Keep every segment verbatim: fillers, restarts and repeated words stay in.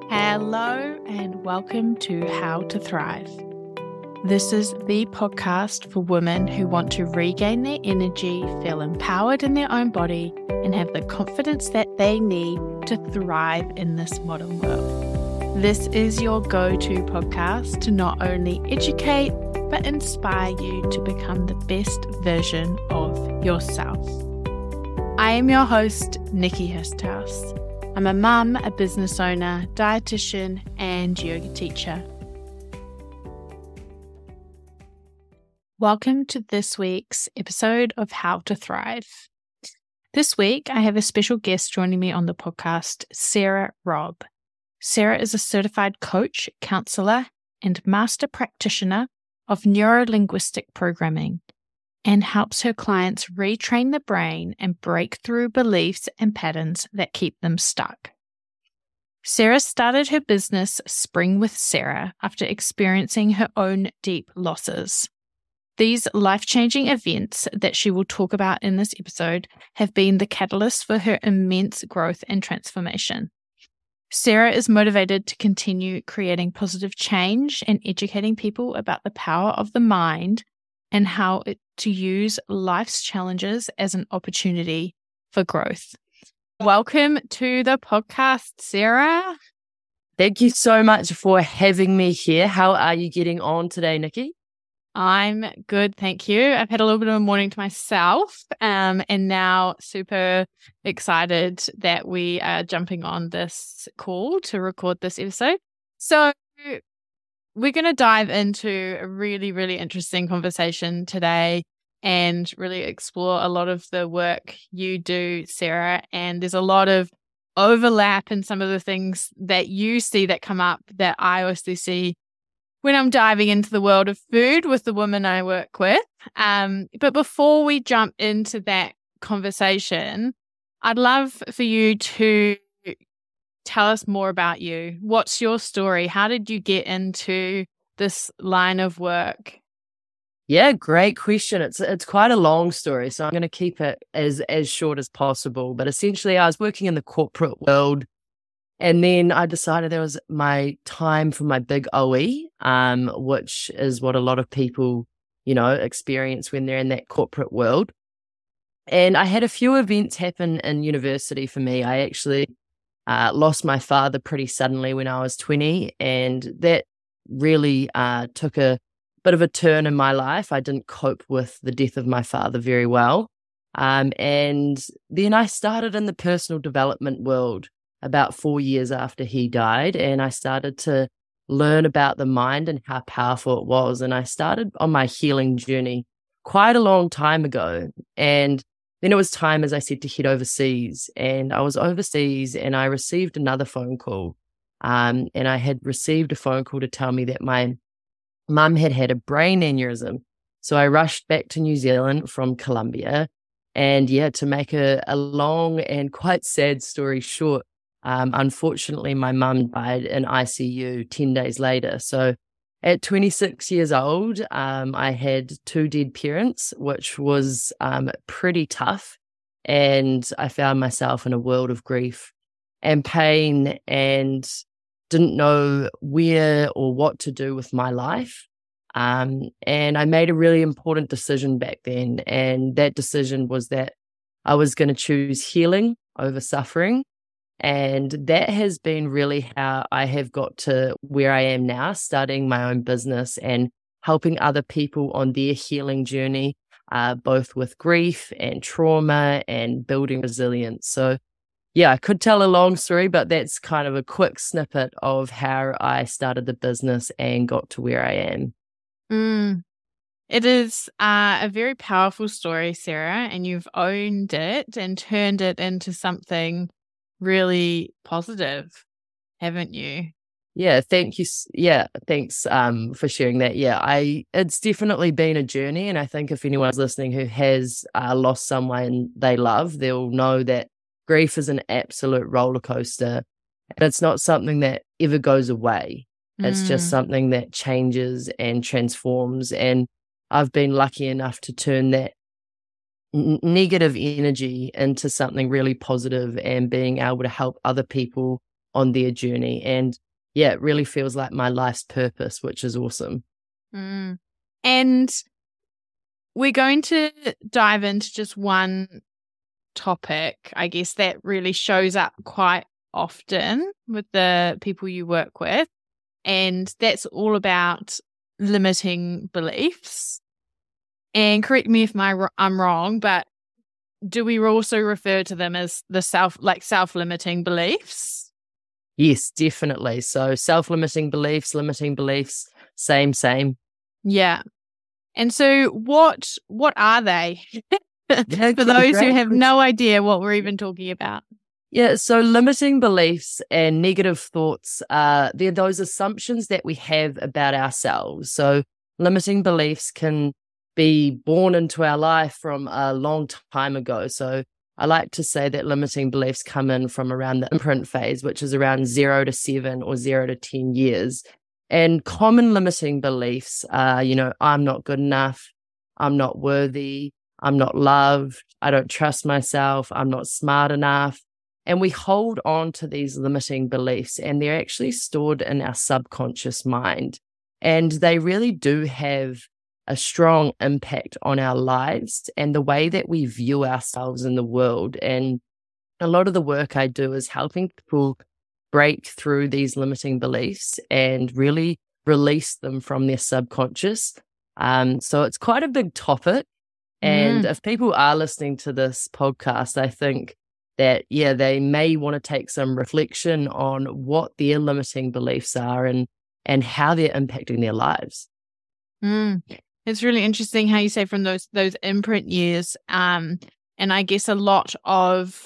Hello and welcome to How to Thrive. This is the podcast for women who want to regain their energy, feel empowered in their own body, and have the confidence that they need to thrive in this modern world. This is your go-to podcast to not only educate, but inspire you to become the best version of yourself. I am your host, Nikki Hursthouse. I'm a mum, a business owner, dietitian, and yoga teacher. Welcome to this week's episode of How to Thrive. This week, I have a special guest joining me on the podcast, Sarah Robb. Sarah is a certified coach, counselor, and master practitioner of neuro-linguistic programming, and helps her clients retrain the brain and break through beliefs and patterns that keep them stuck. Sarah started her business Spring with Sarah after experiencing her own deep losses. These life-changing events that she will talk about in this episode have been the catalyst for her immense growth and transformation. Sarah is motivated to continue creating positive change and educating people about the power of the mind and how it, to use life's challenges as an opportunity for growth. Welcome to the podcast, Sarah. Thank you so much for having me here. How are you getting on today, Nikki? I'm good, thank you. I've had a little bit of a morning to myself, um, and now super excited that we are jumping on this call to record this episode. So we're going to dive into a really, really interesting conversation today and really explore a lot of the work you do, Sarah. And there's a lot of overlap in some of the things that you see that come up that I also see when I'm diving into the world of food with the women I work with. Um, but before we jump into that conversation, I'd love for you to tell us more about you. What's your story? How did you get into this line of work? Yeah, great question. It's it's quite a long story, so I'm going to keep it as as short as possible. But essentially, I was working in the corporate world, and then I decided there was my time for my big O E, um, which is what a lot of people, you know, experience when they're in that corporate world. And I had a few events happen in university for me. I actually Uh, lost my father pretty suddenly when I was twenty, and that really uh, took a bit of a turn in my life. I didn't cope with the death of my father very well. Um, and then I started in the personal development world about four years after he died, and I started to learn about the mind and how powerful it was. And I started on my healing journey quite a long time ago. And then it was time, as I said, to head overseas, and I was overseas and I received another phone call. Um, and I had received a phone call to tell me that my mum had had a brain aneurysm. So I rushed back to New Zealand from Colombia. And yeah, to make a, a long and quite sad story short, um, unfortunately, my mum died in I C U ten days later. So at twenty-six years old, um, I had two dead parents, which was um, pretty tough. And I found myself in a world of grief and pain and didn't know where or what to do with my life. Um, and I made a really important decision back then. And that decision was that I was going to choose healing over suffering. And that has been really how I have got to where I am now, starting my own business and helping other people on their healing journey, uh, both with grief and trauma and building resilience. So yeah, I could tell a long story, but that's kind of a quick snippet of how I started the business and got to where I am. Mm. It is uh, a very powerful story, Sarah, and you've owned it and turned it into something really positive, haven't you? Yeah, thank you. Yeah, thanks um, for sharing that. Yeah, I it's definitely been a journey, and I think if anyone's listening who has uh, lost someone they love, they'll know that grief is an absolute roller coaster, and it's not something that ever goes away. Mm. It's just something that changes and transforms, and I've been lucky enough to turn that n- negative energy into something really positive and being able to help other people on their journey. And yeah, it really feels like my life's purpose, which is awesome. Mm. And we're going to dive into just one topic, I guess, that really shows up quite often with the people you work with. And that's all about limiting beliefs. And correct me if my, I'm wrong, but do we also refer to them as the self, like self-limiting beliefs? Yes, definitely. So self-limiting beliefs, limiting beliefs, same, same. Yeah. And so what what are they? Yeah, For those who great. have no idea what we're even talking about. Yeah, so limiting beliefs and negative thoughts, uh, they're those assumptions that we have about ourselves. So limiting beliefs can be born into our life from a long time ago. So I like to say that limiting beliefs come in from around the imprint phase, which is around zero to seven or zero to ten years. And common limiting beliefs are, you know, I'm not good enough, I'm not worthy, I'm not loved, I don't trust myself, I'm not smart enough. And we hold on to these limiting beliefs, and they're actually stored in our subconscious mind. And they really do have a strong impact on our lives and the way that we view ourselves in the world. And a lot of the work I do is helping people break through these limiting beliefs and really release them from their subconscious. Um, so it's quite a big topic. And Mm. if people are listening to this podcast, I think that, yeah, they may want to take some reflection on what their limiting beliefs are and and how they're impacting their lives. Mm. It's really interesting how you say from those those imprint years. Um, and I guess a lot of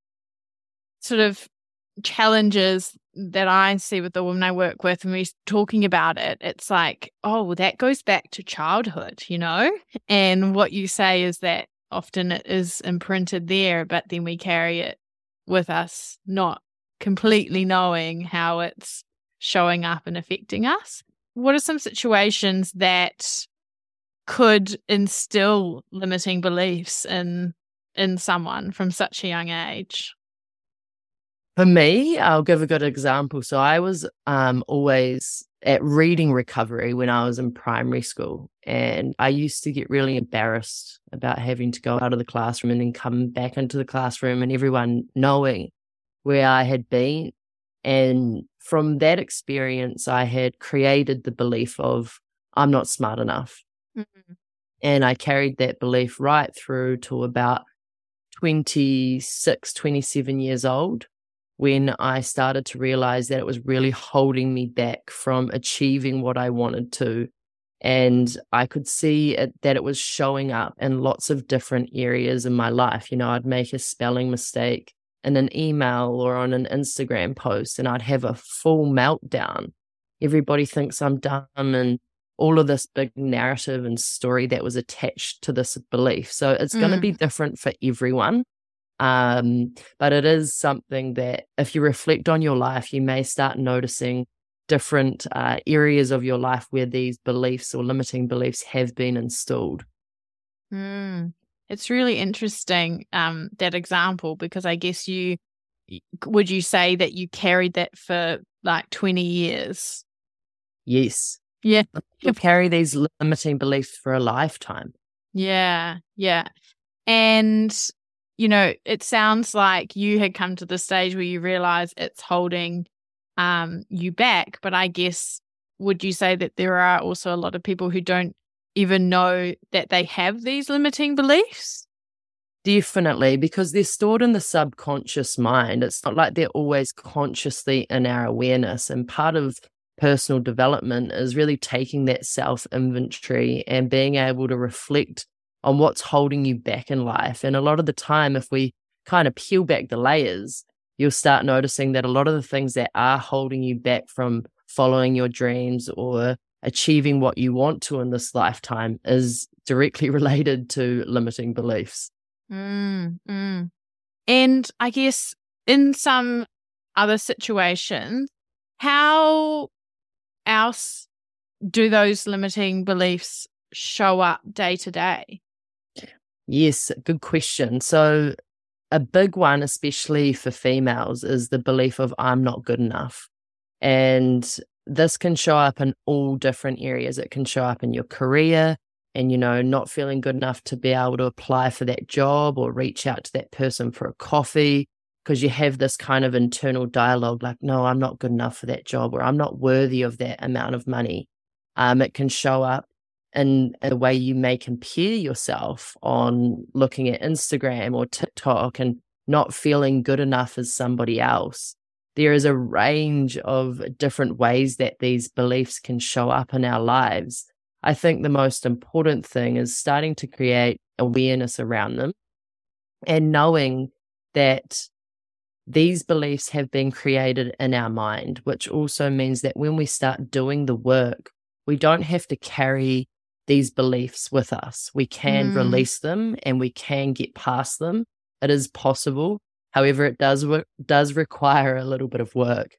sort of challenges that I see with the women I work with when we're talking about it, it's like, oh, that goes back to childhood, you know? And what you say is that often it is imprinted there, but then we carry it with us, not completely knowing how it's showing up and affecting us. What are some situations that could instill limiting beliefs in in someone from such a young age? For me, I'll give a good example. So I was um, always at reading recovery when I was in primary school, and I used to get really embarrassed about having to go out of the classroom and then come back into the classroom and everyone knowing where I had been. And from that experience, I had created the belief of I'm not smart enough. Mm-hmm. And I carried that belief right through to about twenty-six, twenty-seven years old, when I started to realize that it was really holding me back from achieving what I wanted to. And I could see it, that it was showing up in lots of different areas in my life. You know, I'd make a spelling mistake in an email or on an Instagram post, and I'd have a full meltdown. Everybody thinks I'm dumb, and all of this big narrative and story that was attached to this belief. So it's mm. going to be different for everyone. Um, but it is something that if you reflect on your life, you may start noticing different uh, areas of your life where these beliefs or limiting beliefs have been installed. Mm. It's really interesting, um, that example, because I guess you, would you say that you carried that for like twenty years? Yes. Yeah. You carry these limiting beliefs for a lifetime. Yeah. Yeah. And you know, it sounds like you had come to the stage where you realize it's holding um, you back. But I guess, would you say that there are also a lot of people who don't even know that they have these limiting beliefs? Definitely, because they're stored in the subconscious mind. It's not like they're always consciously in our awareness. And part of personal development is really taking that self-inventory and being able to reflect on what's holding you back in life. And a lot of the time, if we kind of peel back the layers, you'll start noticing that a lot of the things that are holding you back from following your dreams or achieving what you want to in this lifetime is directly related to limiting beliefs. Mm, mm. And I guess in some other situations, how else do those limiting beliefs show up day to day? Yes, good question. So a big one, especially for females, is the belief of I'm not good enough. And this can show up in all different areas. It can show up in your career and, you know, not feeling good enough to be able to apply for that job or reach out to that person for a coffee, because you have this kind of internal dialogue like, no, I'm not good enough for that job, or I'm not worthy of that amount of money. Um, it can show up in the way you may compare yourself on looking at Instagram or TikTok and not feeling good enough as somebody else. There is a range of different ways that these beliefs can show up in our lives. I think the most important thing is starting to create awareness around them and knowing that these beliefs have been created in our mind, which also means that when we start doing the work, we don't have to carry these beliefs with us. We can mm. release them and we can get past them. It is possible. However, it does work, does require a little bit of work.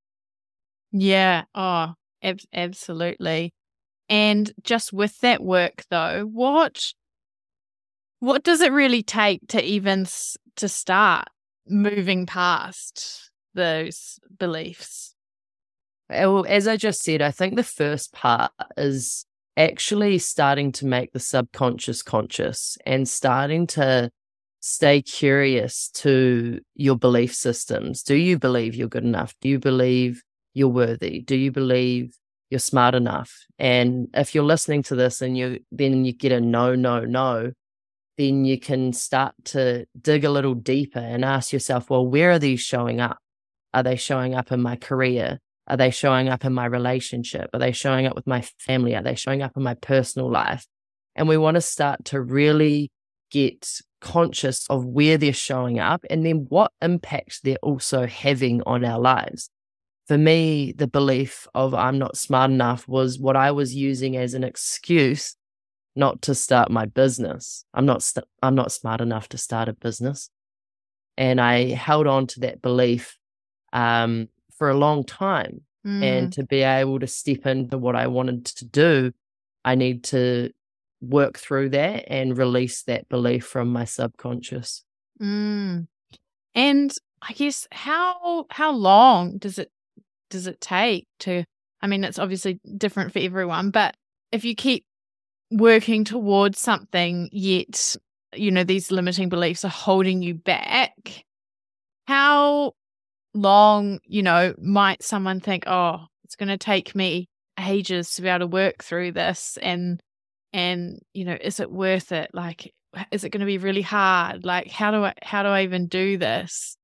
Yeah. Oh, ab- absolutely. And just with that work, though, what what does it really take to even s- to start moving past those beliefs? Well, as I just said, I think the first part is actually starting to make the subconscious conscious and starting to stay curious to your belief systems. Do you believe you're good enough? Do you believe you're worthy? Do you believe you're smart enough? And if you're listening to this and you then you get a no, no, no, then you can start to dig a little deeper and ask yourself, well, where are these showing up? Are they showing up in my career? Are they showing up in my relationship? Are they showing up with my family? Are they showing up in my personal life? And we want to start to really get conscious of where they're showing up and then what impact they're also having on our lives. For me, the belief of I'm not smart enough was what I was using as an excuse not to start my business. I'm not st- I'm not smart enough to start a business. And I held on to that belief um, for a long time. Mm. And to be able to step into what I wanted to do, I need to work through that and release that belief from my subconscious. Mm. And I guess how how long does it does it take to, I mean, it's obviously different for everyone, but if you keep working towards something, yet, you know, these limiting beliefs are holding you back, how long, you know, might someone think, oh, it's going to take me ages to be able to work through this, and, and, you know, is it worth it? Like, is it going to be really hard? Like, how do I, how do I even do this?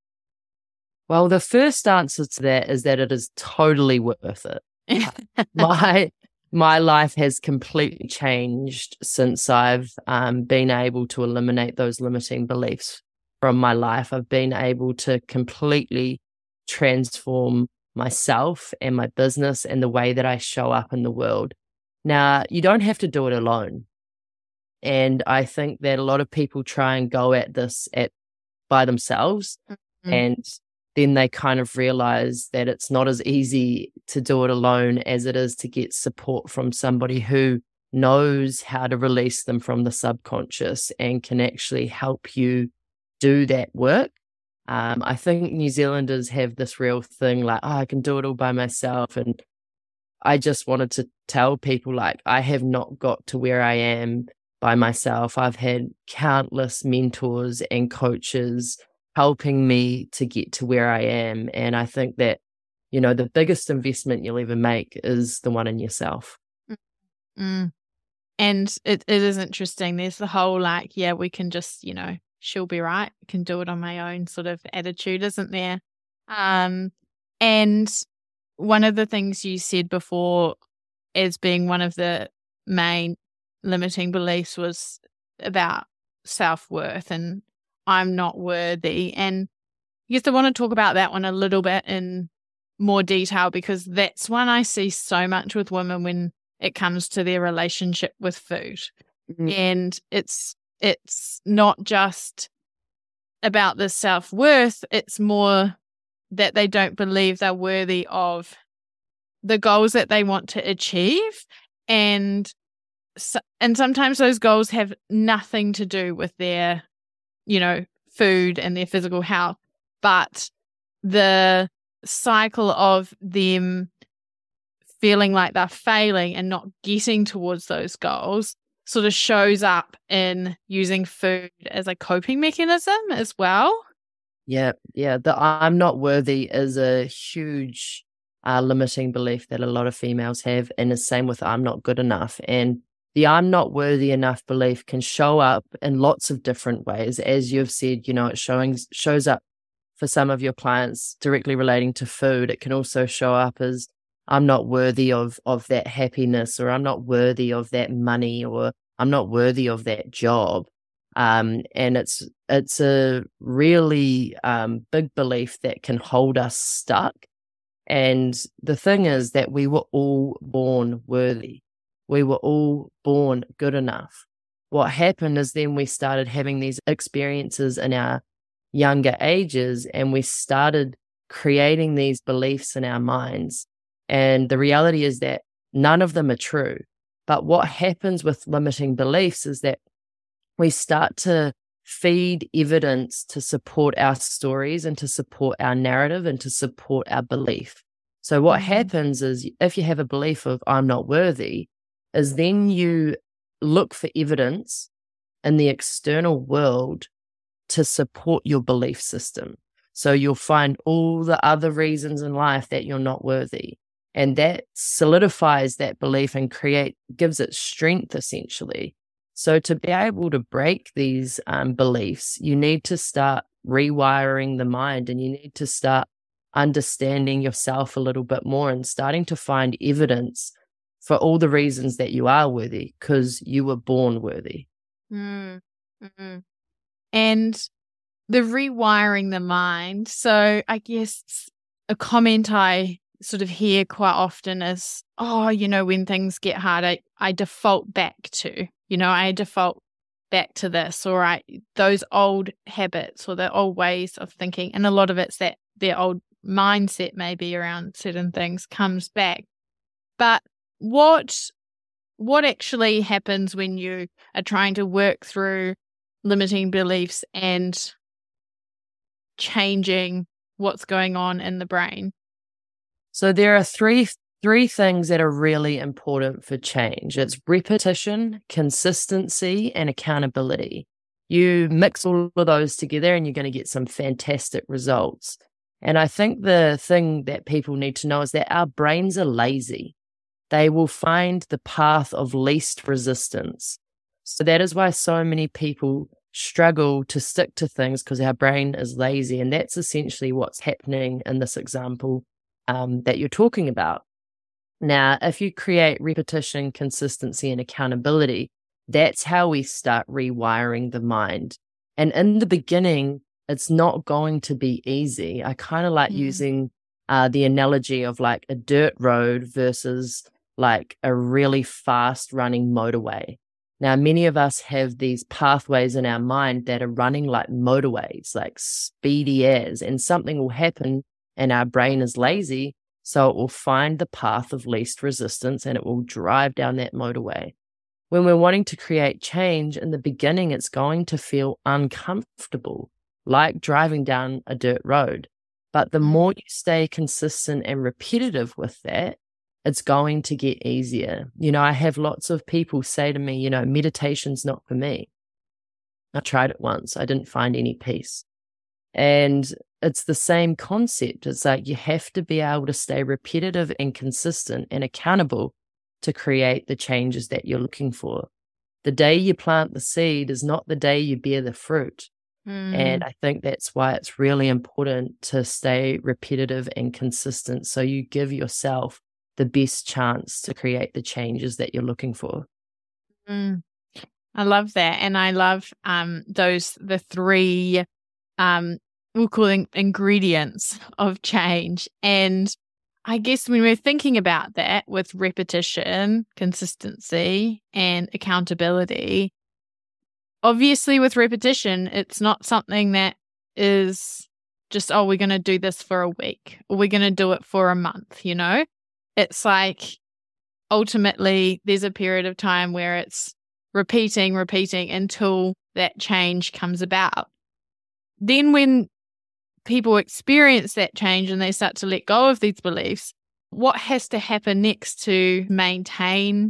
Well, the first answer to that is that it is totally worth it. my my life has completely changed since I've um, been able to eliminate those limiting beliefs from my life. I've been able to completely transform myself and my business and the way that I show up in the world. Now, you don't have to do it alone. And I think that a lot of people try and go at this at by themselves, mm-hmm. and then they kind of realize that it's not as easy to do it alone as it is to get support from somebody who knows how to release them from the subconscious and can actually help you do that work. Um, I think New Zealanders have this real thing like, oh, I can do it all by myself. And I just wanted to tell people, like, I have not got to where I am by myself. I've had countless mentors and coaches helping me to get to where I am. And I think that, you know, the biggest investment you'll ever make is the one in yourself. Mm. And it, it is interesting. There's the whole like, yeah, we can just, you know, she'll be right. I can do it on my own sort of attitude, isn't there? Um, and one of the things you said before as being one of the main limiting beliefs was about self-worth and I'm not worthy. And yes, I want to talk about that one a little bit in more detail, because that's one I see so much with women when it comes to their relationship with food. Mm-hmm. And it's it's not just about the self-worth, it's more that they don't believe they're worthy of the goals that they want to achieve. And and sometimes those goals have nothing to do with their, you know, food and their physical health, but the cycle of them feeling like they're failing and not getting towards those goals sort of shows up in using food as a coping mechanism as well. Yeah, yeah. The I'm not worthy is a huge uh, limiting belief that a lot of females have, and the same with I'm not good enough. And the I'm not worthy enough belief can show up in lots of different ways. As you've said, you know, it showing shows up for some of your clients directly relating to food. It can also show up as I'm not worthy of of that happiness, or I'm not worthy of that money, or I'm not worthy of that job. Um, and it's it's a really um, big belief that can hold us stuck. And the thing is that we were all born worthy. We were all born good enough. What happened is then we started having these experiences in our younger ages, and we started creating these beliefs in our minds. And the reality is that none of them are true. But what happens with limiting beliefs is that we start to feed evidence to support our stories and to support our narrative and to support our belief. So what mm-hmm. happens is if you have a belief of I'm not worthy, is then you look for evidence in the external world to support your belief system. So you'll find all the other reasons in life that you're not worthy. And that solidifies that belief and create gives it strength, essentially. So to be able to break these um, beliefs, you need to start rewiring the mind, and you need to start understanding yourself a little bit more and starting to find evidence for all the reasons that you are worthy, because you were born worthy. Mm-hmm. And the rewiring the mind. So I guess a comment I sort of hear quite often is, oh, you know, when things get hard, I, I default back to, you know, I default back to this, or I, those old habits or the old ways of thinking. And a lot of it's that their old mindset maybe around certain things comes back. But what, what actually happens when you are trying to work through limiting beliefs and changing what's going on in the brain? So there are three three things that are really important for change. It's repetition, consistency, and accountability. You mix all of those together and you're going to get some fantastic results. And I think the thing that people need to know is that our brains are lazy. They will find the path of least resistance. So that is why so many people struggle to stick to things, because our brain is lazy. And that's essentially what's happening in this example Um, that you're talking about. Now, if you create repetition, consistency, and accountability, that's how we start rewiring the mind. And in the beginning, it's not going to be easy. I kind of like mm. using uh, the analogy of like a dirt road versus like a really fast running motorway. Now, many of us have these pathways in our mind that are running like motorways, like speedy as, and something will happen and our brain is lazy, so it will find the path of least resistance and it will drive down that motorway. When we're wanting to create change, in the beginning, it's going to feel uncomfortable, like driving down a dirt road. But the more you stay consistent and repetitive with that, it's going to get easier. You know, I have lots of people say to me, you know, meditation's not for me. I tried it once. I didn't find any peace. And it's the same concept. It's like you have to be able to stay repetitive and consistent and accountable to create the changes that you're looking for. The day you plant the seed is not the day you bear the fruit. Mm. And I think that's why it's really important to stay repetitive and consistent, so you give yourself the best chance to create the changes that you're looking for. Mm. I love that. And I love um, those, the three um we'll call them ingredients of change. And I guess when we're thinking about that with repetition, consistency, and accountability, obviously with repetition, it's not something that is just, oh, we're going to do this for a week or we're going to do it for a month, you know? It's like ultimately there's a period of time where it's repeating, repeating until that change comes about. then when people experience that change and they start to let go of these beliefs, what has to happen next to maintain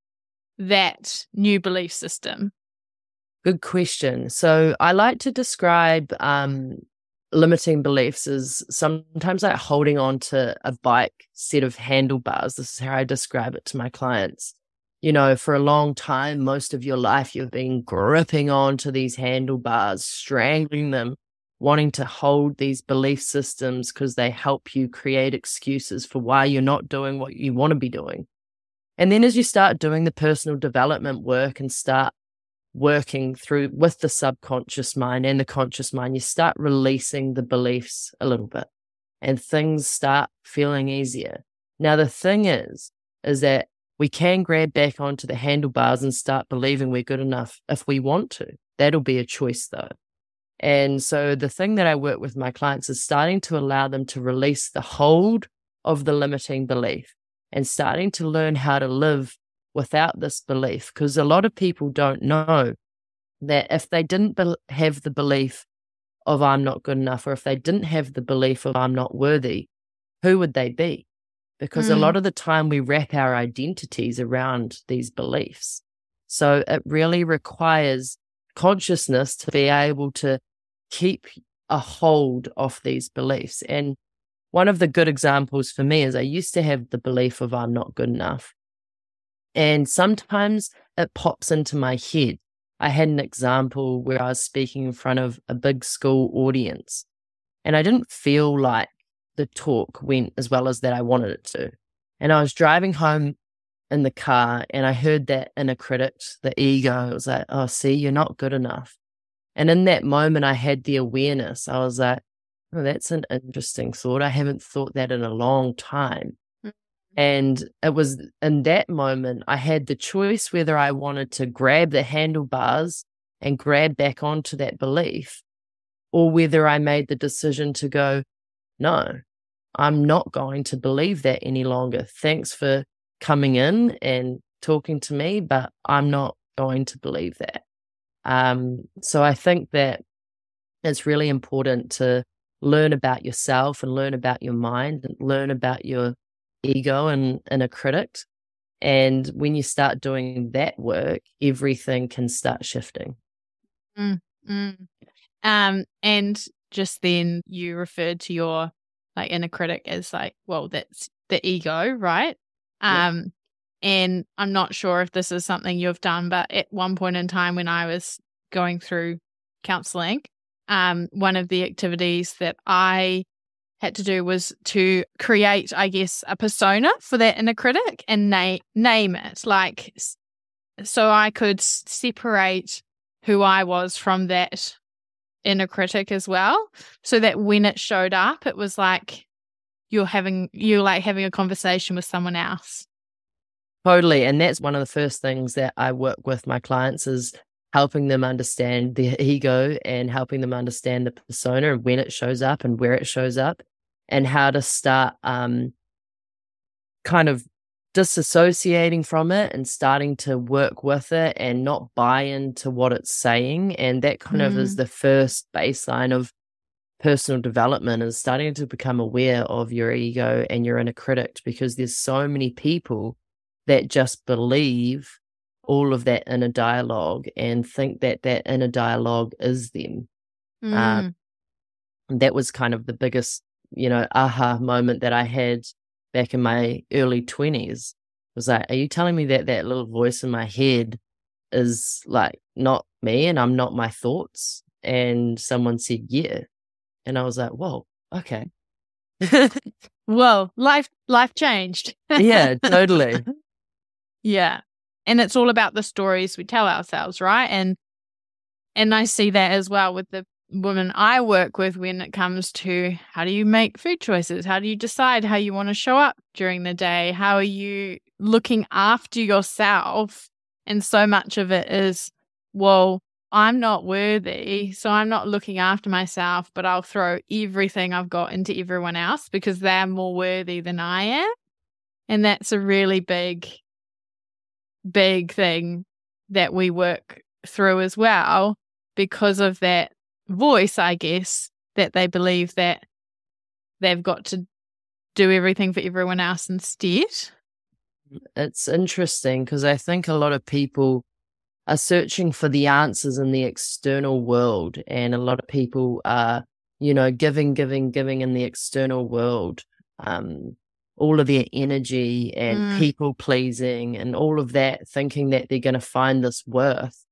that new belief system? Good question. So I like to describe um, limiting beliefs as sometimes like holding on to a bike set of handlebars. This is how I describe it to my clients. You know, for a long time, most of your life, you've been gripping on to these handlebars, strangling them, wanting to hold these belief systems because they help you create excuses for why you're not doing what you want to be doing. And then as you start doing the personal development work and start working through with the subconscious mind and the conscious mind, you start releasing the beliefs a little bit and things start feeling easier. Now, the thing is, is that we can grab back onto the handlebars and start believing we're good enough if we want to. That'll be a choice though. And so the thing that I work with my clients is starting to allow them to release the hold of the limiting belief and starting to learn how to live without this belief. Because a lot of people don't know that if they didn't be- have the belief of I'm not good enough, or if they didn't have the belief of I'm not worthy, who would they be? Because mm. a lot of the time we wrap our identities around these beliefs. So it really requires consciousness to be able to keep a hold of these beliefs. And one of the good examples for me is I used to have the belief of I'm not good enough. And sometimes it pops into my head. I had an example where I was speaking in front of a big school audience, and I didn't feel like the talk went as well as that I wanted it to. And I was driving home in the car and I heard that inner critic, the ego. It was like, oh, see, you're not good enough. And in that moment, I had the awareness. I was like, oh, that's an interesting thought. I haven't thought that in a long time. Mm-hmm. And it was in that moment, I had the choice whether I wanted to grab the handlebars and grab back onto that belief, or whether I made the decision to go, no, I'm not going to believe that any longer. Thanks for coming in and talking to me, but I'm not going to believe that. Um, so I think that it's really important to learn about yourself and learn about your mind and learn about your ego and inner critic. And when you start doing that work, everything can start shifting. Mm, mm. Um, and just then you referred to your like inner critic as like, well, that's the ego, right? Um, yeah. And I'm not sure if this is something you've done, but at one point in time when I was going through counseling, um, one of the activities that I had to do was to create, I guess, a persona for that inner critic and na- name it. Like, so I could separate who I was from that inner critic as well, so that when it showed up, it was like you're having, you're like having a conversation with someone else. Totally. And that's one of the first things that I work with my clients is helping them understand the ego and helping them understand the persona and when it shows up and where it shows up and how to start um, kind of disassociating from it and starting to work with it and not buy into what it's saying. And that kind mm. of is the first baseline of personal development, is starting to become aware of your ego and your inner critic, because there's so many people that just believe all of that inner dialogue and think that that inner dialogue is them. Mm. Um, that was kind of the biggest, you know, aha moment that I had back in my early twenties. Was like, are you telling me that that little voice in my head is like not me and I'm not my thoughts? And someone said, yeah. And I was like, whoa, okay. Whoa, life, life changed. Yeah, totally. Yeah. And it's all about the stories we tell ourselves, right? And and I see that as well with the women I work with when it comes to how do you make food choices? How do you decide how you want to show up during the day? How are you looking after yourself? And so much of it is, well, I'm not worthy, so I'm not looking after myself, but I'll throw everything I've got into everyone else because they're more worthy than I am. And that's a really big big thing that we work through as well, because of that voice, I guess, that they believe that they've got to do everything for everyone else instead. It's interesting because I think a lot of people are searching for the answers in the external world, and a lot of people are, you know, giving, giving, giving in the external world, um, all of their energy and Mm. people pleasing and all of that, thinking that they're going to find this worth.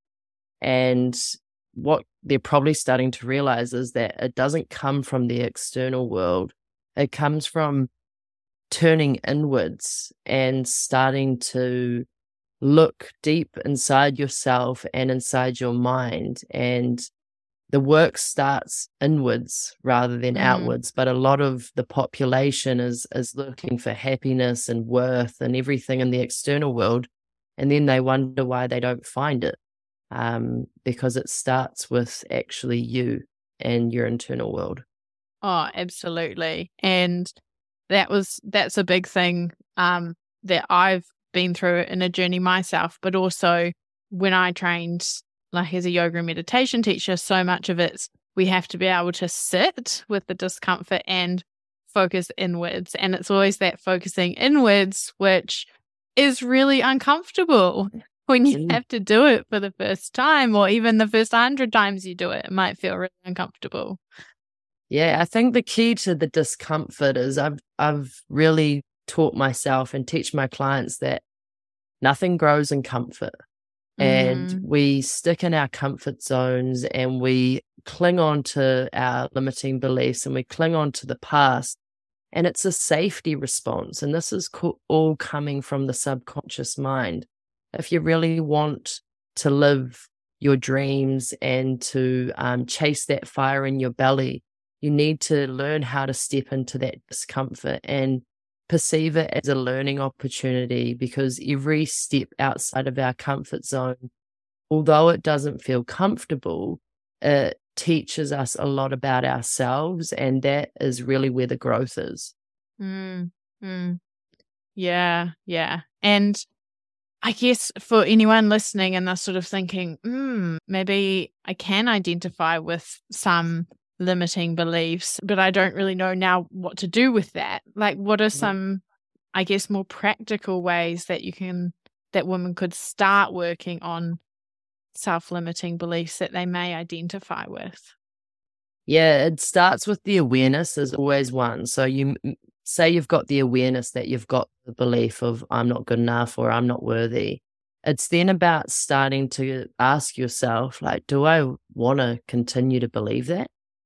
And what they're probably starting to realize is that it doesn't come from the external world. It comes from turning inwards and starting to look deep inside yourself and inside your mind. And the work starts inwards rather than Mm. outwards. But a lot of the population is is looking for happiness and worth and everything in the external world. And then they wonder why they don't find it. Um, because it starts with actually you and your internal world. Oh, absolutely. And that was that's a big thing um, that I've been through in a journey myself, but also when I trained like as a yoga and meditation teacher, so much of it's we have to be able to sit with the discomfort and focus inwards. And it's always that focusing inwards, which is really uncomfortable when you Mm. have to do it for the first time, or even the first hundred times you do it, it might feel really uncomfortable. Yeah, I think the key to the discomfort is I've I've really taught myself and teach my clients that nothing grows in comfort. And Mm. we stick in our comfort zones and we cling on to our limiting beliefs and we cling on to the past. And it's a safety response. And this is co- all coming from the subconscious mind. If you really want to live your dreams and to um, chase that fire in your belly, you need to learn how to step into that discomfort and perceive it as a learning opportunity, because every step outside of our comfort zone, although it doesn't feel comfortable, it teaches us a lot about ourselves, and that is really where the growth is. Mm, mm. Yeah, yeah. And I guess for anyone listening and they're sort of thinking, mm, maybe I can identify with some limiting beliefs, but I don't really know now what to do with that. Like, what are some, I guess, more practical ways that you can, that women could start working on self-limiting beliefs that they may identify with? Yeah, it starts with the awareness is always one. So you m- say you've got the awareness that you've got the belief of I'm not good enough or I'm not worthy. It's then about starting to ask yourself, like, do I want to continue to believe that?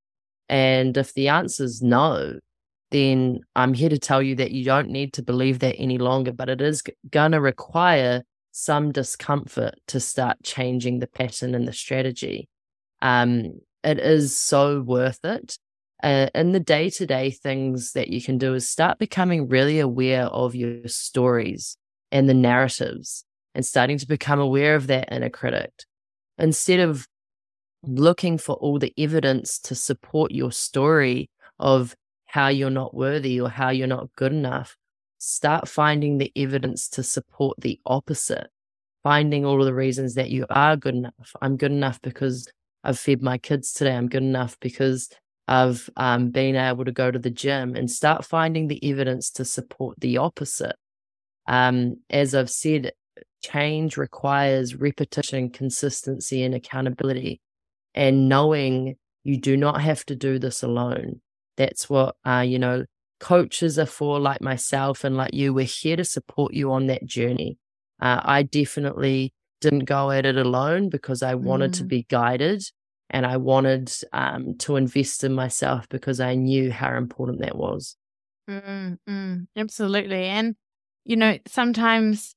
And if the answer is no, then I'm here to tell you that you don't need to believe that any longer, but it is going to require some discomfort to start changing the pattern and the strategy. Um, it is so worth it. Uh, in the day-to-day things that you can do is start becoming really aware of your stories and the narratives and starting to become aware of that inner critic. Instead of looking for all the evidence to support your story of how you're not worthy or how you're not good enough, start finding the evidence to support the opposite, finding all of the reasons that you are good enough. I'm good enough because I've fed my kids today. I'm good enough because I've um, been able to go to the gym, and start finding the evidence to support the opposite. Um, as I've said, change requires repetition, consistency, and accountability. And knowing you do not have to do this alone. That's what, uh, you know, coaches are for, like myself and like you. We're here to support you on that journey. Uh, I definitely didn't go at it alone because I wanted to Mm. be guided, and I wanted um, to invest in myself because I knew how important that was. Mm, mm, absolutely. And, you know, sometimes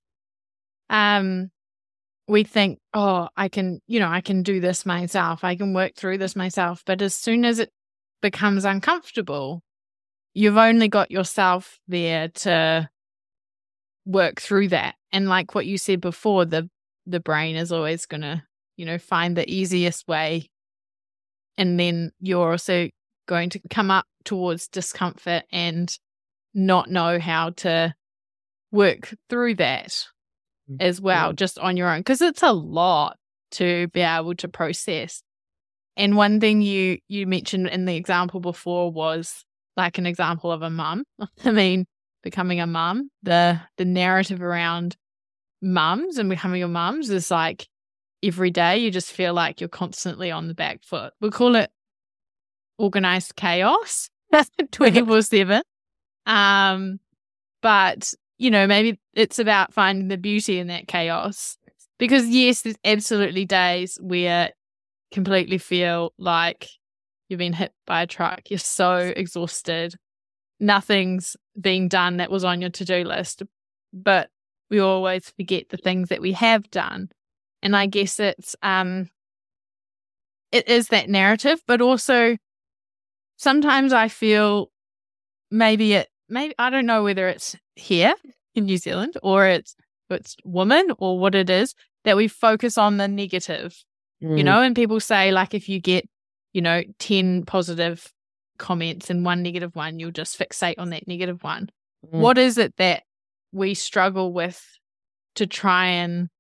um, we think, oh, I can, you know, I can do this myself. I can work through this myself. But as soon as it becomes uncomfortable, you've only got yourself there to work through that. And like what you said before, the the brain is always going to, you know, find the easiest way. And then you're also going to come up towards discomfort and not know how to work through that as well, Yeah. just on your own, because it's a lot to be able to process. And one thing you, you mentioned in the example before was like an example of a mum. I mean, becoming a mum, the, the narrative around mums and becoming a mums is like every day you just feel like you're constantly on the back foot. We'll call it organized chaos twenty-four seven. Um, but, you know, maybe it's about finding the beauty in that chaos. Because, yes, there's absolutely days where completely feel like you've been hit by a truck. You're so exhausted. Nothing's being done that was on your to-do list. But we always forget the things that we have done. And I guess it's um, it is that narrative, but also sometimes I feel maybe it, maybe I don't know whether it's here in New Zealand or it's it's women or what it is, that we focus on the negative, mm. you know, and people say like if you get, you know, ten positive comments and one negative one, you'll just fixate on that negative one. Mm. What is it that we struggle with to try and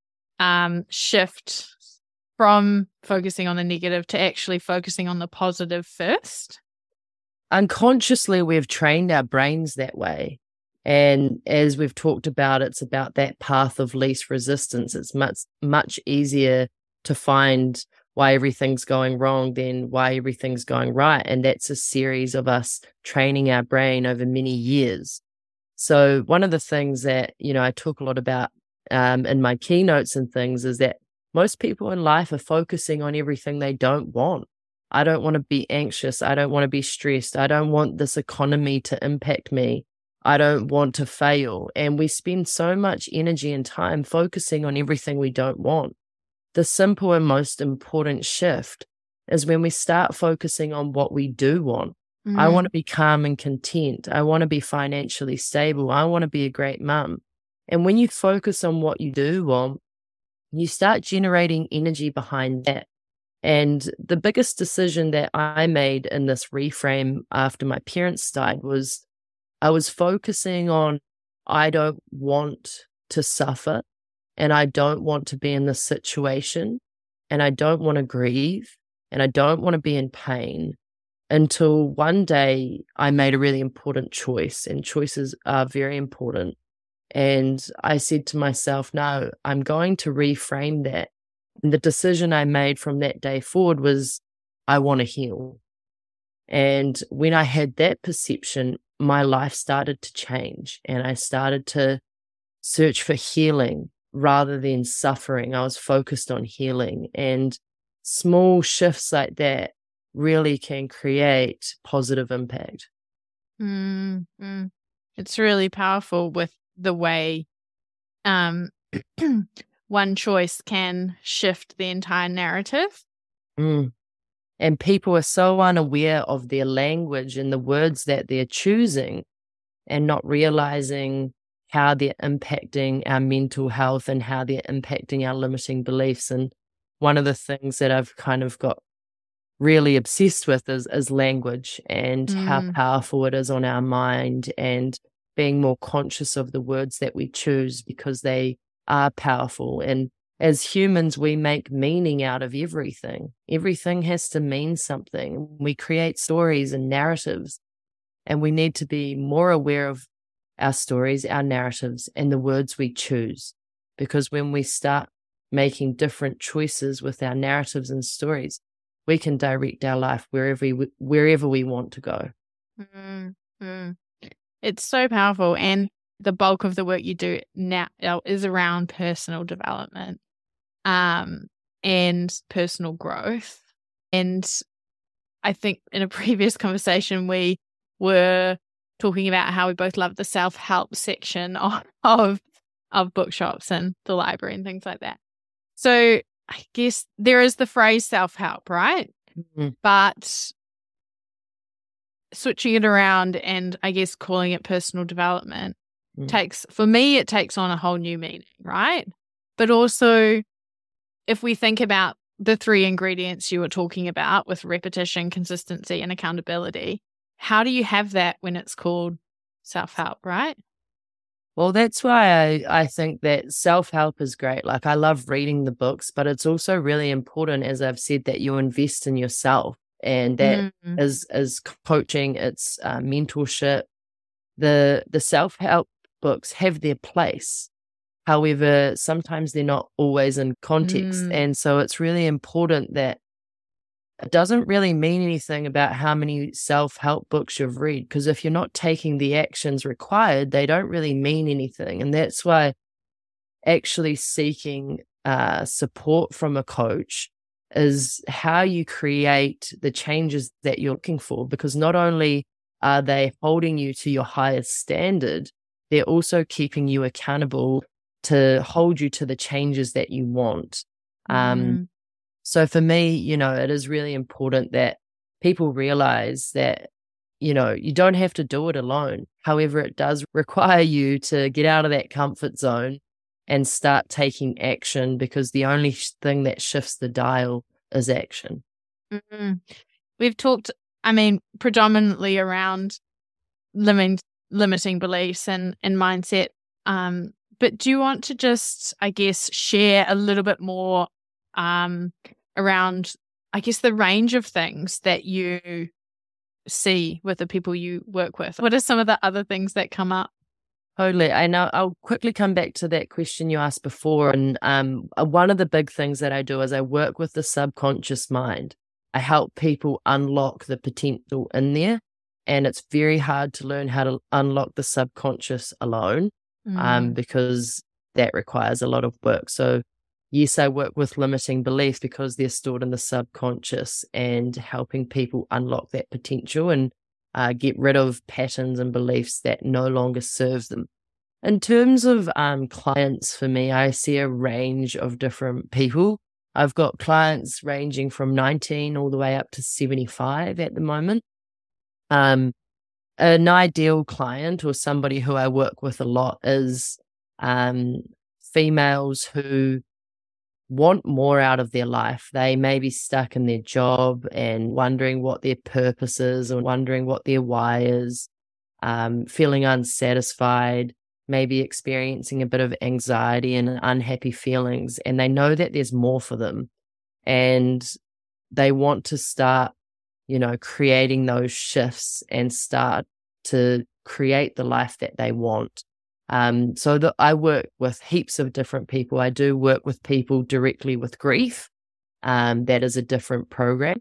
um, shift from focusing on the negative to actually focusing on the positive first? Unconsciously, we've trained our brains that way. And as we've talked about, it's about that path of least resistance. It's much, much easier to find why everything's going wrong than why everything's going right. And that's a series of us training our brain over many years. So one of the things that, you know, I talk a lot about um, in my keynotes and things is that most people in life are focusing on everything they don't want. I don't want to be anxious. I don't want to be stressed. I don't want this economy to impact me. I don't want to fail. And we spend so much energy and time focusing on everything we don't want. The simple and most important shift is when we start focusing on what we do want. Mm. I want to be calm and content. I want to be financially stable. I want to be a great mum. And when you focus on what you do want, you start generating energy behind that. And the biggest decision that I made in this reframe after my parents died was I was focusing on, I don't want to suffer and I don't want to be in this situation and I don't want to grieve and I don't want to be in pain until one day I made a really important choice, and choices are very important. And I said to myself, no, I'm going to reframe that. And the decision I made from that day forward was, I want to heal. And when I had that perception, my life started to change and I started to search for healing rather than suffering. I was focused on healing, and small shifts like that really can create positive impact. Mm-hmm. It's really powerful with the way um, one choice can shift the entire narrative. Mm. And people are so unaware of their language and the words that they're choosing and not realizing how they're impacting our mental health and how they're impacting our limiting beliefs. And one of the things that I've kind of got really obsessed with is, is language and mm. how powerful it is on our mind, and being more conscious of the words that we choose because they are powerful. And as humans, we make meaning out of everything. Everything has to mean something. We create stories and narratives, and we need to be more aware of our stories, our narratives, and the words we choose. Because when we start making different choices with our narratives and stories, we can direct our life wherever we, wherever we want to go. Mm-hmm. It's so powerful. And the bulk of the work you do now is around personal development um, and personal growth. And I think in a previous conversation, we were talking about how we both love the self-help section of, of, of bookshops and the library and things like that. So I guess there is the phrase self-help, right? Mm-hmm. But switching it around and I guess calling it personal development mm. takes, for me, it takes on a whole new meaning, right? But also, if we think about the three ingredients you were talking about with repetition, consistency, and accountability, how do you have that when it's called self-help, right? Well, that's why I, I think that self-help is great. Like, I love reading the books, but it's also really important, as I've said, that you invest in yourself. And that Mm. is, is coaching, it's uh, mentorship. The, the self-help books have their place. However, sometimes they're not always in context. Mm. And so it's really important that it doesn't really mean anything about how many self-help books you've read, because if you're not taking the actions required, they don't really mean anything. And that's why actually seeking uh, support from a coach is how you create the changes that you're looking for, because not only are they holding you to your highest standard, they're also keeping you accountable to hold you to the changes that you want. Um, Mm. So for me, you know, it is really important that people realize that, you know, you don't have to do it alone. However, it does require you to get out of that comfort zone and start taking action, because the only sh- thing that shifts the dial is action. Mm. We've talked, I mean, predominantly around limit, limiting beliefs and, and mindset. Um, but do you want to just, I guess, share a little bit more um, around, I guess, the range of things that you see with the people you work with? What are some of the other things that come up? Totally. I know I'll quickly come back to that question you asked before. And um, uh, one of the big things that I do is I work with the subconscious mind. I help people unlock the potential in there. And it's very hard to learn how to unlock the subconscious alone, um, Mm. because that requires a lot of work. So yes, I work with limiting beliefs because they're stored in the subconscious, and helping people unlock that potential and uh, get rid of patterns and beliefs that no longer serve them. In terms of um, clients, for me, I see a range of different people. I've got clients ranging from nineteen all the way up to seventy-five at the moment. Um, an ideal client, or somebody who I work with a lot, is um, females who want more out of their life. They may be stuck in their job and wondering what their purpose is, or wondering what their why is, um, feeling unsatisfied, maybe experiencing a bit of anxiety and unhappy feelings. And they know that there's more for them. And they want to start, you know, creating those shifts and start to create the life that they want. Um, so that I work with heaps of different people. I do work with people directly with grief. Um, that is a different program.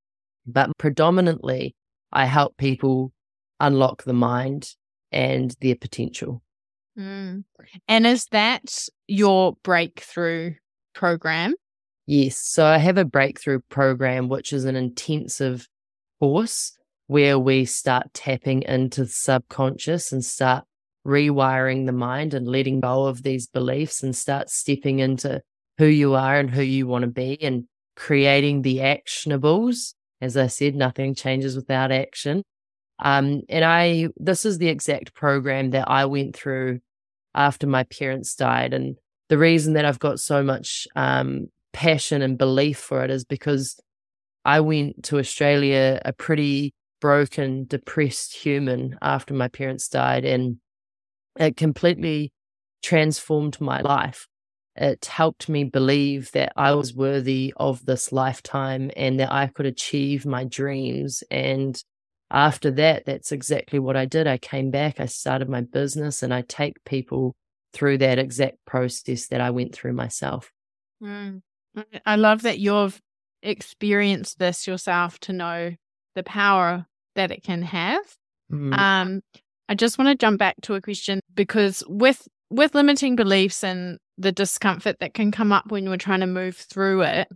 But predominantly, I help people unlock the mind and their potential. Mm. And is that your breakthrough program? Yes. So I have a breakthrough program, which is an intensive course where we start tapping into the subconscious and start rewiring the mind and letting go of these beliefs, and start stepping into who you are and who you want to be, and creating the actionables. As I said, nothing changes without action. Um, and I, this is the exact program that I went through after my parents died. And the reason that I've got so much um, passion and belief for it is because I went to Australia a pretty broken, depressed human after my parents died, and it completely transformed my life. It helped me believe that I was worthy of this lifetime and that I could achieve my dreams. And after that, that's exactly what I did. I came back, I started my business, and I take people through that exact process that I went through myself. Mm. I love that you've experienced this yourself to know the power that it can have. Mm. Um, I just want to jump back to a question, because with with limiting beliefs and the discomfort that can come up when you're trying to move through it,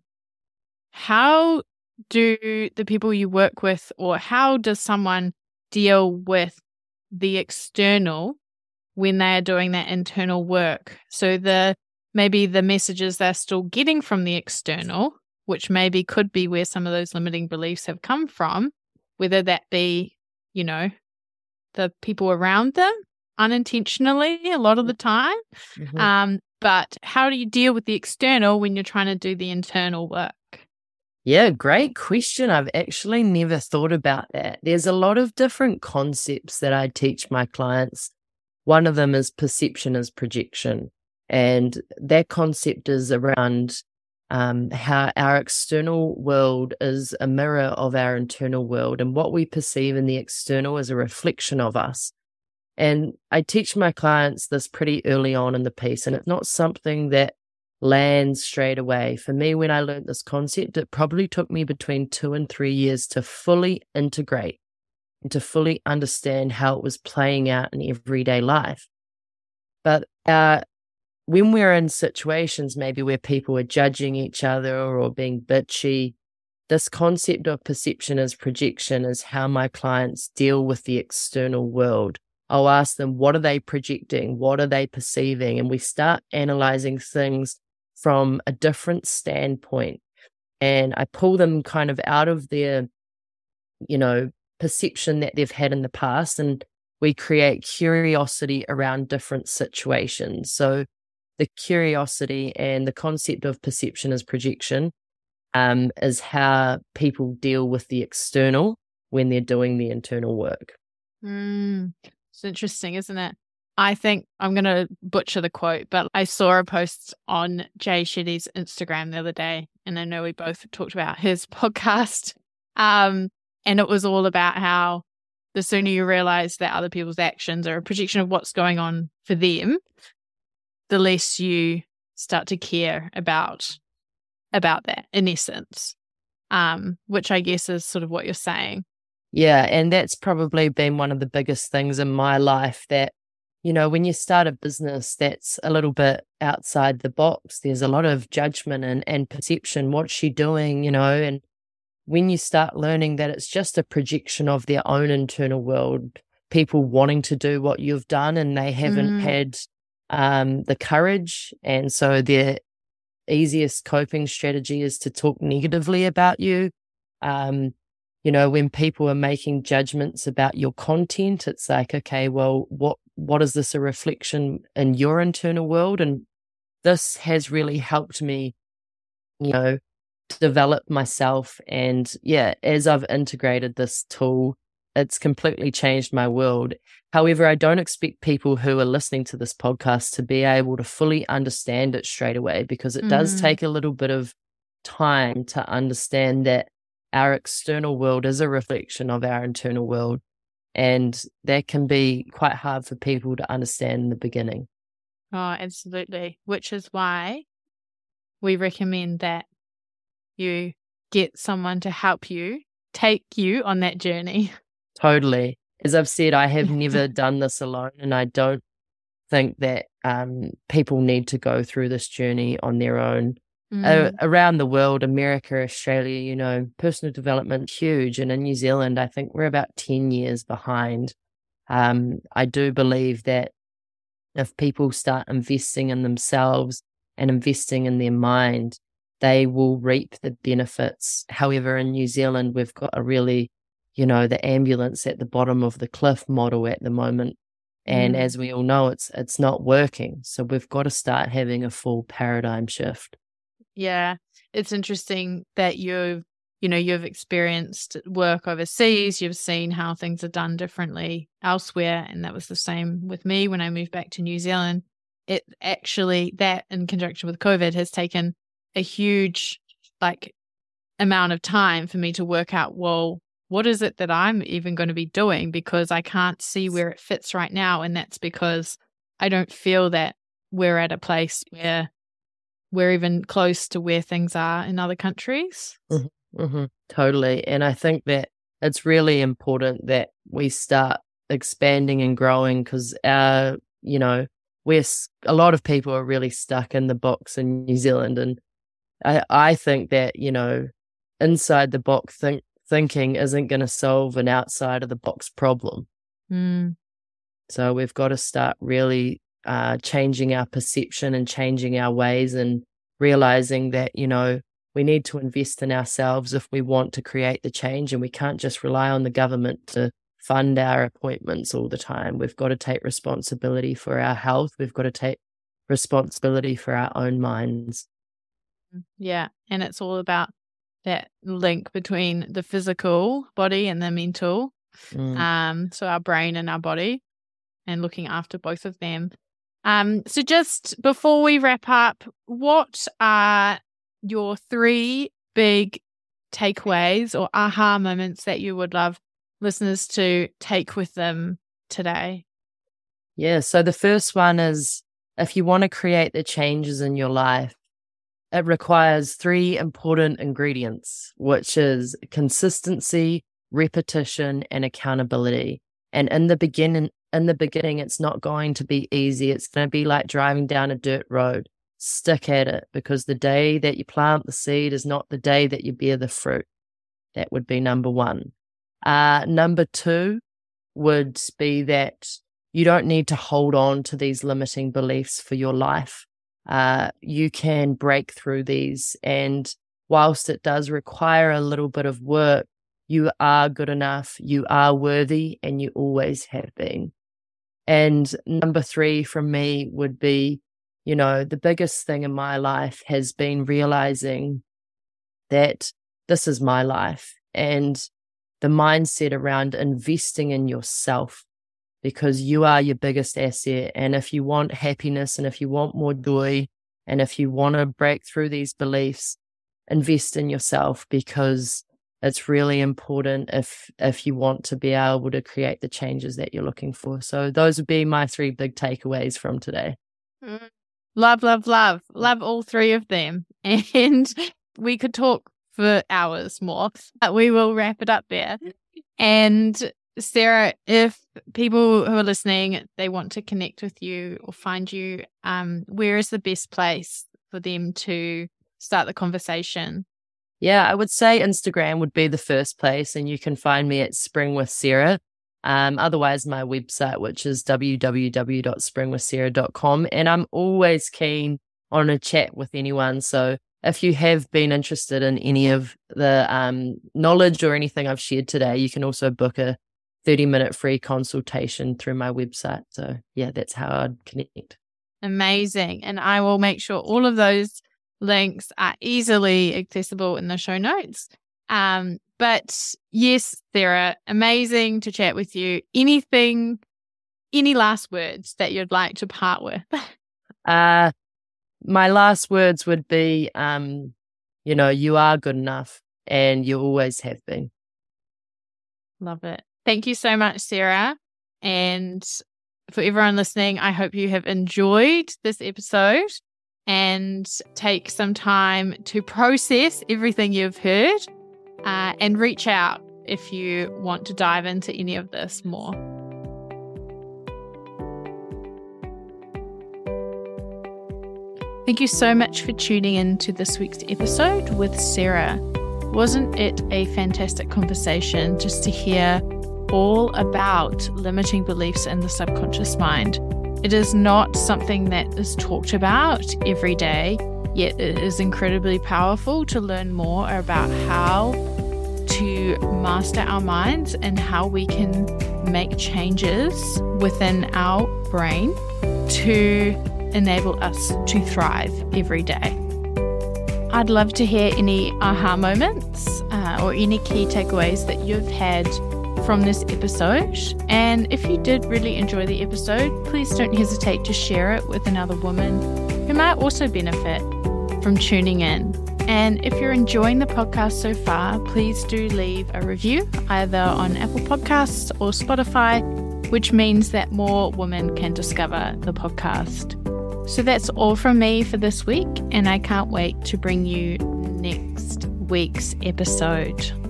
how do the people you work with, or how does someone deal with the external when they are doing that internal work? So the maybe the messages they're still getting from the external, which maybe could be where some of those limiting beliefs have come from, whether that be, you know, the people around them unintentionally a lot of the time. Mm-hmm. Um, but how do you deal with the external when you're trying to do the internal work? Yeah, great question. I've actually never thought about that. There's a lot of different concepts that I teach my clients. One of them is perception as projection. And that concept is around um, how our external world is a mirror of our internal world, and what we perceive in the external is a reflection of us. And I teach my clients this pretty early on in the piece, and it's not something that lands straight away. For me, when I learned this concept, it probably took me between two and three years to fully integrate and to fully understand how it was playing out in everyday life. But uh, when we're in situations maybe where people are judging each other or being bitchy, this concept of perception as projection is how my clients deal with the external world. I'll ask them, what are they projecting? What are they perceiving? And we start analyzing things from a different standpoint. And I pull them kind of out of their, you know, perception that they've had in the past, and we create curiosity around different situations. So the curiosity and the concept of perception as projection um, is how people deal with the external when they're doing the internal work. Mm. It's interesting, isn't it? I think I'm going to butcher the quote, but I saw a post on Jay Shetty's Instagram the other day, and I know we both talked about his podcast. Um, and it was all about how the sooner you realize that other people's actions are a projection of what's going on for them, the less you start to care about about that, in essence, um, which I guess is sort of what you're saying. Yeah, and that's probably been one of the biggest things in my life that, you know, when you start a business that's a little bit outside the box, there's a lot of judgment and, and perception. What's she doing, you know? And when you start learning that it's just a projection of their own internal world, people wanting to do what you've done and they haven't Mm. had um, the courage. And so their easiest coping strategy is to talk negatively about you. Um, You know, when people are making judgments about your content, it's like, okay, well, what what is this a reflection in your internal world? And this has really helped me, you know, develop myself. And yeah, as I've integrated this tool, it's completely changed my world. However, I don't expect people who are listening to this podcast to be able to fully understand it straight away, because it does Mm. take a little bit of time to understand that our external world is a reflection of our internal world. And that can be quite hard for people to understand in the beginning. Oh, absolutely. Which is why we recommend that you get someone to help you take you on that journey. Totally. As I've said, I have never done this alone, and I don't think that um, people need to go through this journey on their own. Mm. Uh, around the world, America, Australia, you know, personal development, huge. And in New Zealand, I think we're about ten years behind. Um, I do believe that if people start investing in themselves and investing in their mind, they will reap the benefits. However, in New Zealand, we've got a really, you know, the ambulance at the bottom of the cliff model at the moment. And Mm. as we all know, it's it's not working. So we've got to start having a full paradigm shift. Yeah, it's interesting that you've, you know, you've experienced work overseas, you've seen how things are done differently elsewhere, and that was the same with me when I moved back to New Zealand. It actually, that in conjunction with COVID, has taken a huge, like, amount of time for me to work out, well, what is it that I'm even going to be doing? Because I can't see where it fits right now, and that's because I don't feel that we're at a place where we're even close to where things are in other countries. Mm-hmm, mm-hmm, totally. And I think that it's really important that we start expanding and growing, because our, you know, we're, a lot of people are really stuck in the box in New Zealand. And I, I think that, you know, inside the box think, thinking isn't going to solve an outside of the box problem. Mm. So we've got to start really uh, changing our perception and changing our ways, and realizing that, you know, we need to invest in ourselves if we want to create the change, and we can't just rely on the government to fund our appointments all the time. We've got to take responsibility for our health. We've got to take responsibility for our own minds. Yeah, and it's all about that link between the physical body and the mental, Mm. um, so our brain and our body. and looking after both of them. Um, so just before we wrap up, what are your three big takeaways or aha moments that you would love listeners to take with them today? Yeah, so the first one is, if you want to create the changes in your life, it requires three important ingredients, which is consistency, repetition, and accountability. And in the beginning, in the beginning, it's not going to be easy. It's going to be like driving down a dirt road. Stick at it, because the day that you plant the seed is not the day that you bear the fruit. That would be number one. Uh, number two would be that you don't need to hold on to these limiting beliefs for your life. Uh, you can break through these. And whilst it does require a little bit of work, you are good enough, you are worthy, and you always have been. And number three from me would be, you know, the biggest thing in my life has been realizing that this is my life, and the mindset around investing in yourself, because you are your biggest asset. And if you want happiness, and if you want more joy, and if you want to break through these beliefs, invest in yourself, because it's really important if if you want to be able to create the changes that you're looking for. So those would be my three big takeaways from today. Mm. Love, love, love. Love all three of them. And we could talk for hours more, but we will wrap it up there. And Sarah, if people who are listening, they want to connect with you or find you, um, where is the best place for them to start the conversation? Yeah, I would say Instagram would be the first place, and you can find me at Spring with Sarah. Um, otherwise, my website, which is w w w dot spring with sarah dot com. And I'm always keen on a chat with anyone. So if you have been interested in any of the um, knowledge or anything I've shared today, you can also book a thirty minute free consultation through my website. So yeah, that's how I'd connect. Amazing. And I will make sure all of those links are easily accessible in the show notes. Um, but yes, Sarah, amazing to chat with you. Anything, any last words that you'd like to part with? uh, my last words would be, um, you know, you are good enough, and you always have been. Love it. Thank you so much, Sarah. And for everyone listening, I hope you have enjoyed this episode and take some time to process everything you've heard, uh, and reach out if you want to dive into any of this more. Thank you so much for tuning in to this week's episode with Sarah. Wasn't it a fantastic conversation just to hear all about limiting beliefs in the subconscious mind? It is not something that is talked about every day, yet it is incredibly powerful to learn more about how to master our minds and how we can make changes within our brain to enable us to thrive every day. I'd love to hear any aha moments uh, or any key takeaways that you've had from this episode. And if you did really enjoy the episode, please don't hesitate to share it with another woman who might also benefit from tuning in. And if you're enjoying the podcast so far, please do leave a review either on Apple Podcasts or Spotify, which means that more women can discover the podcast. So that's all from me for this week, and I can't wait to bring you next week's episode.